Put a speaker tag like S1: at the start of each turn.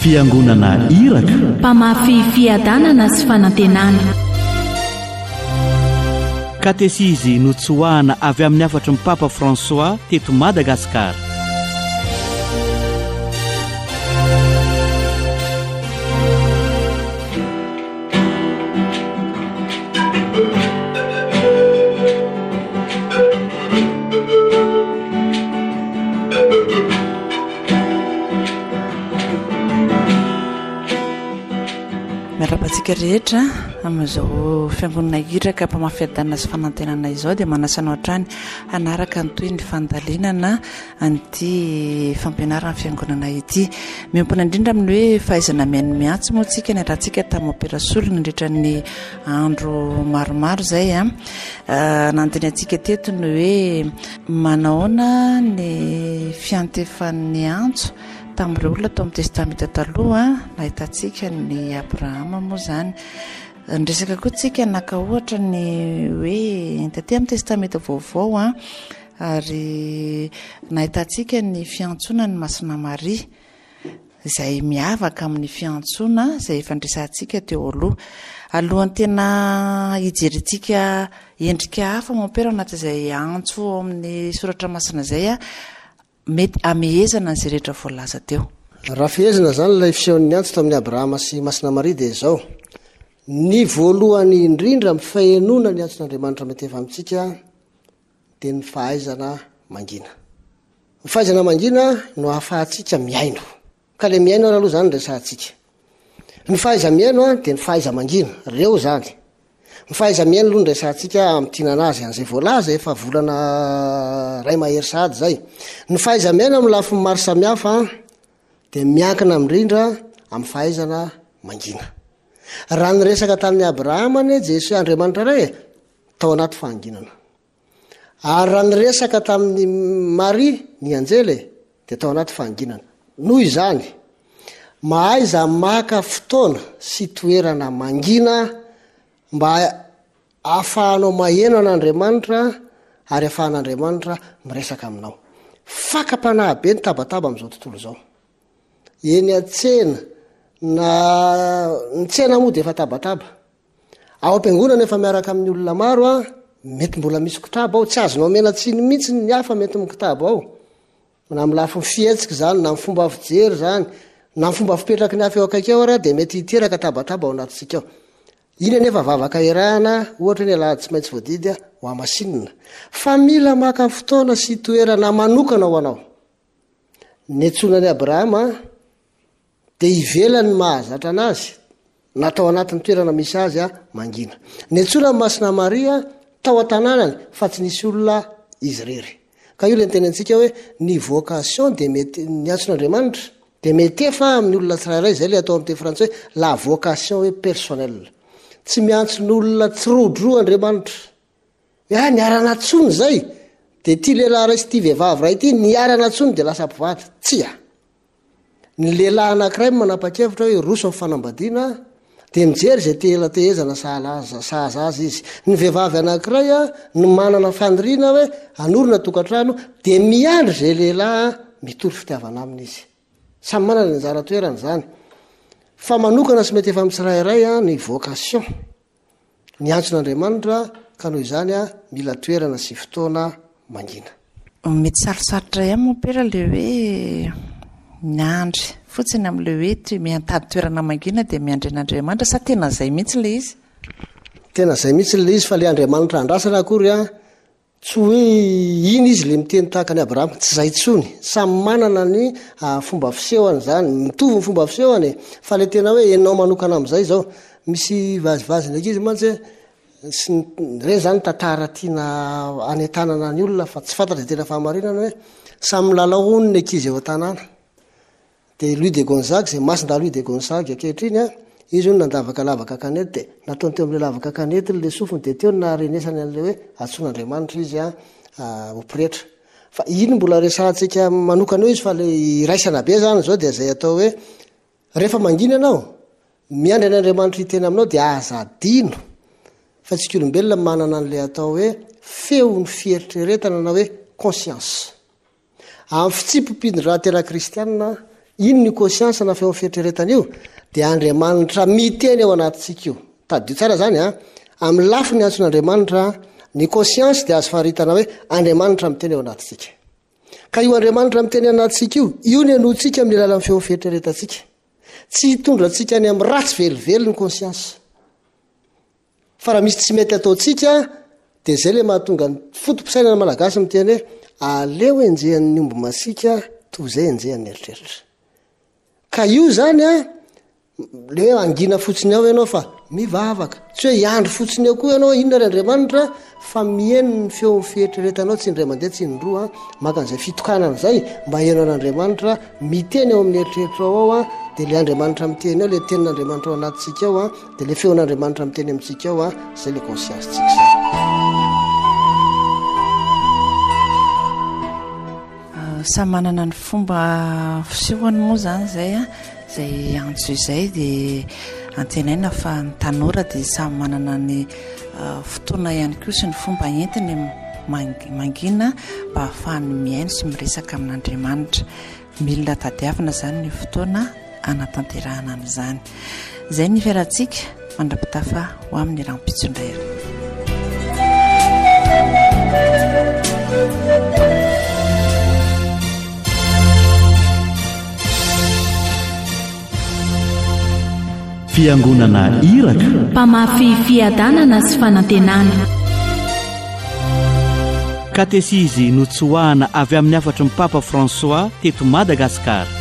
S1: fiangonana iraka,
S2: mpamafy fiadanana sy fanantenana.
S1: katesizy notsoahana avy amin'ny afatry ny Papa François teto Madagasikara.
S3: Miarabantsika rehetra amin'izao fiangonana iraka mpamafiadanana sy fanantenana izao dia manasana hatrany anaraka ny toy ny fandalinana an'ity fampianarana fiangonana ity. Miompana indrindra amin'ny hoe fahaizana miaino miantso moa tsika ny rahantsika tamin'ny opération nandritra ny andro maromaro zay nanteny antsika teto ny hoe manaona ny fiantefan'ny antso tamin'ireo olona tao amin'ny testamenta taloha nahitantsika ny Abrahama moa zany. Ndresaka koa tsika naka ohatra ny hoe taty amin'ny testamenta vaovao ary nahitantsika ny fiantsoana ny Masina Maria izay miavaka amin'ny fiantsoana izay fandresantsika teo aloha. Alohan'ny tena hijeritsika endrika hafa mampera anaty izay antso amin'ny soratra masina zay mety amehezana izay rehetra voalaza teo.
S4: Raha fehezana zany ilay fisehon'ny antso tamin'ny Abrahama sy Masina Maria dia izao. Ny voalohany indrindra amin'ny fahenona ny antson'Andriamanitra mety efa amintsika dia ny fahaizana mangina. Ny fahaizana mangina no ahafahantsika miaino. Ka ilay miaino aloha zany resantsika. Ny fahaiza miaino dia ny fahaiza mangina, reo zany. Ny fahaiza miaino aloha ny resantsika amin'ny tinana azy an'izay voalaza efa volana ray mahery sahady zay. Ny fahaiza miaino amin'ny lafiny maro samihafa dia miankina mirindra amin'ny fahaizana mangina. Raha ny resaka tamin'ny Abrahama Jesosy Andriamanitra ray tao anaty fahanginana. Ary raha ny resaka tamin'ny Maria ny anjely dia tao anaty fahanginana. Noho izany mahaiza maka fotoana sy toerana mangina mba ahafahanao maheno an'Andriamanitra ary ahafahan'Andriamanitra miresaka aminao. Fakapanahy be ny tabataba amin'izao tontolo izao. Eny an-tsena na ny tsena moa dia efa tabataba. Ao am-piangonana efa miaraka amin'ny olona maro mety mbola misy kitabo ao, tsy azonao mena tsiny mihitsy ny hafa mety amin'ny kitabo ao. Na amin'ny lafiny fihetsika zany, na amin'ny fomba fijery zany, na amin'ny fomba fipetraky ny hafa eo akaiky ao dia mety hiteraka tabataba ao anatintsika ao. Iny anefa vavaka irahana ohatra ny alahady tsy maintsy voadidy ho amasinina. Fa mila maka fotoana sy toerana manokana ho anao. Ny antsonan'ny Abrahama dia ivelany mahazatra anazy natao anatin'ny toerana misy azy mangina. Ny antsona Masina Maria tao an-tanànany fa tsy nisy olona izy rery. Ka io ilay tenentsika hoe ny vocation dia mety ny antson'Andriamanitra dia mety efa amin'ny olona tsirairay zay ilay atao amin'ny teny frantsay la vocation hoe personnelle. Tsy miantso ny olona tsirodro Andriamanitra. Niarana tsony zay dia ity lehilahy ray sy ity vehivavy ray ity niarana tsony dia lasa mpivady. Tsia. Ny lehilahy anankiray manapa-kevitra hoe roso amin'ny fanambadiana dia mijery izay tela tehezana sahaza azy izy. Ny vehivavy anankiray no manana faniriana hoe hanorina tokantrano dia miandry izay lehilahy mitory fitiavana aminy izy. Samy manana ny anjara toerana zany. Fa manokana sy mety efa amin'ny tsirairay ny vocation. Ny antson'Andriamanitra ka noho izany mila toerana sy fotoana mangina.
S3: Mety sarosarotra ihany mampera le hoe miandry fotsiny amin'le hoe miantady toerana mangina dia miandry an'Andriamanitra sa tena izay mihitsy le izy?
S4: Tena izay mihitsy le izy fa le Andriamanitra andrasana akory tsy hoe iny izy le miteny tahaka ny Abrahama, tsy izay tsony. Samy manana ny fomba fisehony zany, mitovy ny fomba fisehony fa le tena hoe enao manokana amin'izay zao. Misy vazivazy ndraiky izy mantsy reny zany tantara tiana anentanana ny olona fa tsy fantatra tena fahamarinana hoe samy lalao hono ny ankizy eo an-tanàna. Dia Louis de Gonzague, izay masinda Louis de Gonzague ankehitriny izy hono nandavaka lavaka kanety dia nataony teo amin'ilay lavaka kanety le sofiny dia teo narenesany an'ilay hoe antson'Andriamanitra izy opretra. Fa iny mbola resantsika manokana eo izy fa le iraisana be zany zao dia izay atao hoe rehefa mangina ianao miandry an'Andriamanitra hiteny aminao dia azadino. Fa tsika olombelona manana an'ilay atao hoe feo ny fieritreretana na hoe conscience. Amin'ny fitsipopiny raha tena kristianina ino ny conscience na feo fieritreretana io dia Andriamanitra miteny ao anatintsika io tadio tsara zany a amin'ny lafi ny antson'Andriamanitra ny conscience dia azo faharitana hoe Andriamanitra miteny ao anatintsika ka io Andriamanitra miteny anatintsika io ny anotsika amin'ny alalan'ny feo fieritreretantsika tsy hitondrantsika any amin'ny ratsy velively ny conscience fa raha misy tsy mety ataontsika dia zay le mahatonga ny fotom-pisainana malagasy miteny hoe aleo enjehan'ny omby masika toy izay enjehan'ny eritreritra ka io zany a le angina fotsiny ao ianao fa mivavaka tsy hoe iandro fotsiny ao koa ianao inona ry Andriamanitra fa mihaino ny feo fieritreretanao tsy indray mandeha tsy indroa maka an'izay fitokanana zay mba hainao an'Andriamanitra miteny ao amin'ny eritreritra ao a dia le Andriamanitra miteny ao le tenin'Andriamanitra ao anatintsika ao a dia le feon'Andriamanitra miteny amintsika ao a zay le conscience-tsika zay
S3: samy manana ny fomba fisehoany moa zany zay a zay antso izay dia antenaina fa ny tanora dia samy manana ny fotoana ihany koa sy ny fomba entiny mangina mba hahafahany miaino sy miresaka amin'Andriamanitra milina tadiavina zany ny fotoana anatanterahana an'izany zay ny fiarantsika mandrapitafa ho amin'ny rampitsondray
S1: fiangonana iraka
S2: mpamafy fiadanana sy fanantenana
S1: katesizy notsoahana avy amin'ny afatra ny Papa François teto Madagasikara